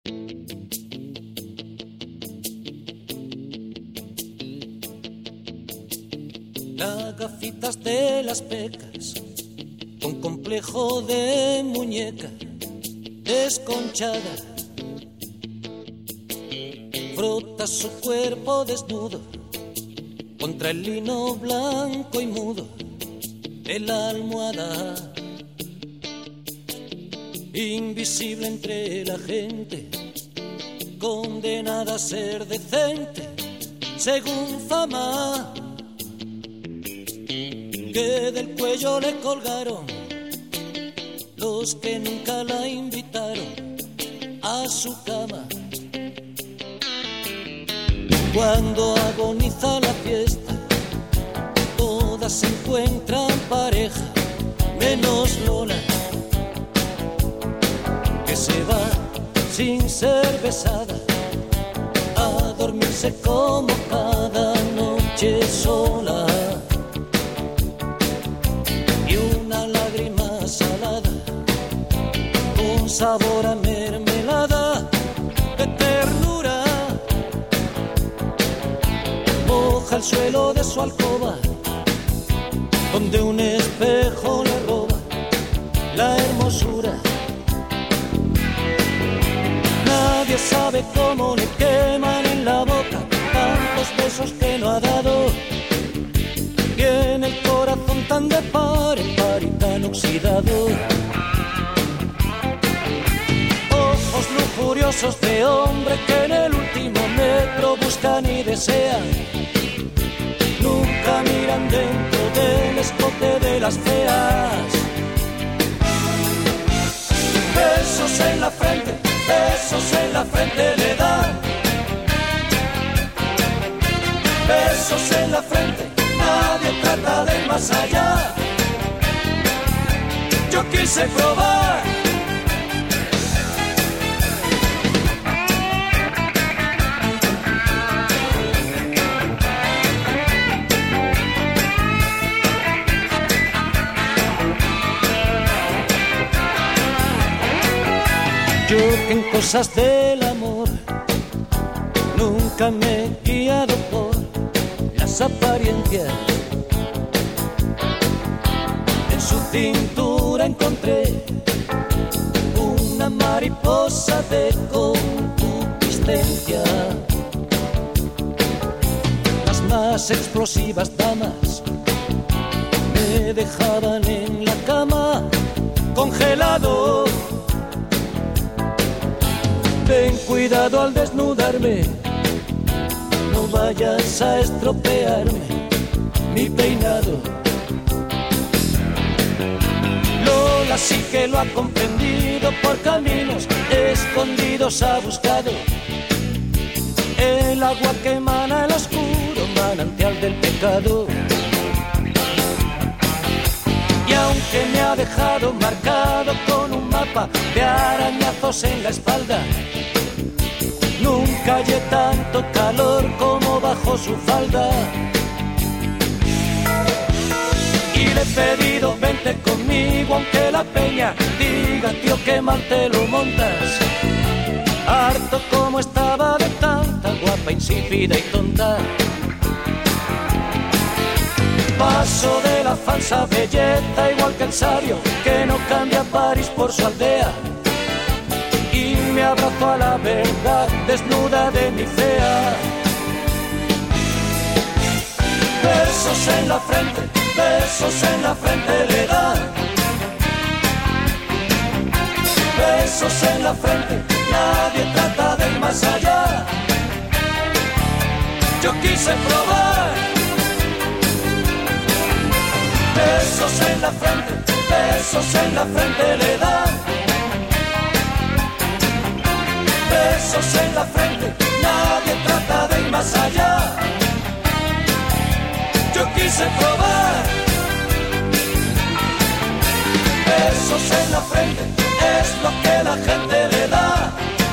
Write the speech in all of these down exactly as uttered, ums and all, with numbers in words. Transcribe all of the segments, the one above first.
Las gafitas de las pecas, con complejo de muñeca desconchada, frota su cuerpo desnudo contra el lino blanco y mudo de la almohada. Invisible entre la gente, condenada a ser decente según fama, que del cuello le colgaron los que nunca la invitaron a su cama. Cuando agoniza la fiesta, todas encuentran pareja, menos Lola, que se va sin ser besada a dormirse como cada noche sola. Y una lágrima salada con sabor a mermelada de ternura moja el suelo de su alcoba, donde un espejo le roba la hermosura. Nadie sabe cómo le queman en la boca tantos besos que no ha dado, y en el corazón tan de par en par y tan oxidado. Ojos lujuriosos de hombre que en el último metro buscan y desean, nunca miran dentro del escote de las feas. Besos en la frente, besos en la frente le dan, besos en la frente, nadie trata del más allá. Yo quise probar yo que en cosas del amor nunca me he guiado por las apariencias. En su cintura encontré una mariposa de concupiscencia. Las más explosivas damas me dejaban en la cama congelado. Ten cuidado al desnudarme, no vayas a estropearme mi peinado. Lola sí que lo ha comprendido, por caminos escondidos ha buscado el agua que emana el oscuro manantial del pecado. Y aunque me ha dejado marcado con un mapa de arañazos en la espalda, nunca hallé tanto calor como bajo su falda. Y le he pedido vente conmigo aunque la peña diga tío que mal te lo montas. Harto como estaba de tanta guapa, insípida y tonta. Paso de la falsa belleza igual que el sabio que no cambia París por su aldea. Y me abrazo a la verdad desnuda de mi fea. Besos en la frente, besos en la frente le dan, besos en la frente, nadie trata del más allá. Yo quise probar besos en la frente, besos en la frente le dan, besos en la frente, nadie trata de ir más allá. Yo quise probar besos en la frente, es lo que la gente le da.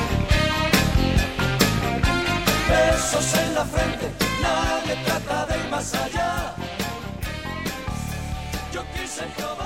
Besos en la frente, nadie trata de ir más allá. Yo quise probar.